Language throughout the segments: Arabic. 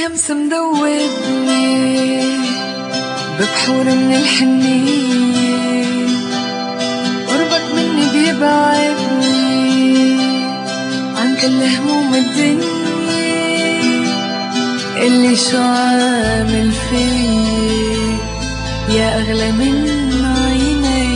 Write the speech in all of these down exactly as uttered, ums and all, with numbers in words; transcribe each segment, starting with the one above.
همس مدوبني ببحور من الحنية، قربك مني بيبعدني عن كل هموم الدنيا. اللي شو عامل فيي يا أغلى من عيني.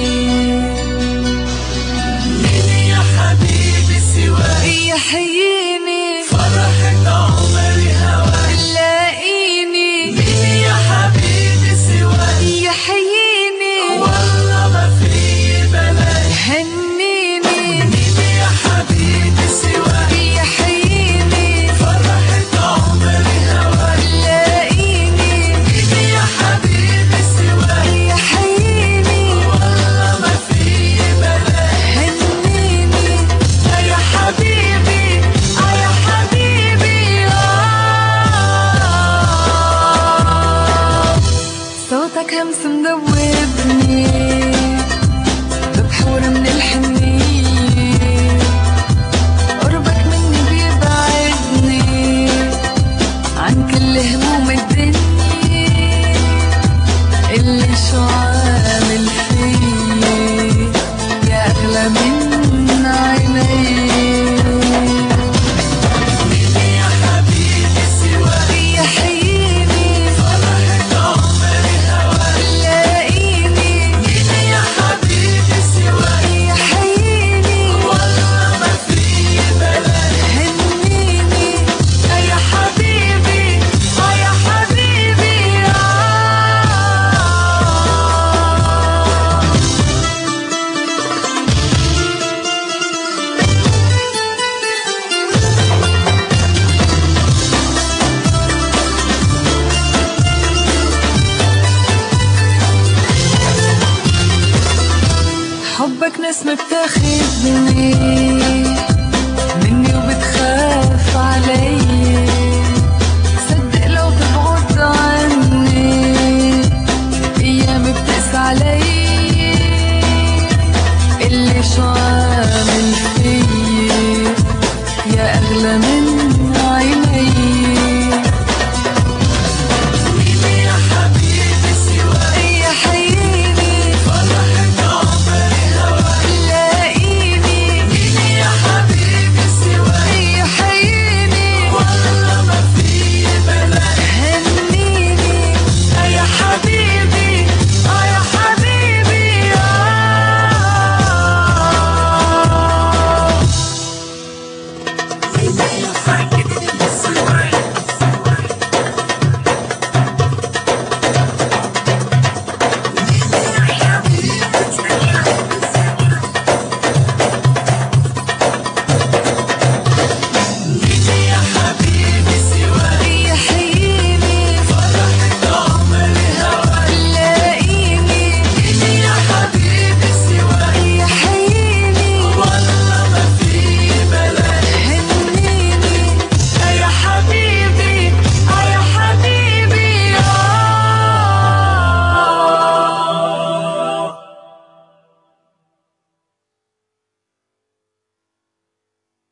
مين يا حبيبي سواك يحييني فرحة عمري هواك. لاقيني مين يا حبيبي سواك يحييني والله ما في بلاك. هنيني مين يا حبيبي سواك يحييني فرحة عمري هواك. لاقيني مين يا حبيبي سواك يحييني والله ما في بلاك. هنيني يا حبيبي يا حبيبي. آه صوتك همس مدوبني ببحور من الحنية، قربك مني بيبعدني عن كل هموم الدنيا. اللي شو عامل فيي يا أغلى من عيني. مين يا حبيبي سواك يحييني فرحة عمري هواك. لاقيني مين يا حبيبي سواك يحييني والله ما في بلاك. هنيني يا حبيبي يا حبيبي. حبك نسمة بتاخدني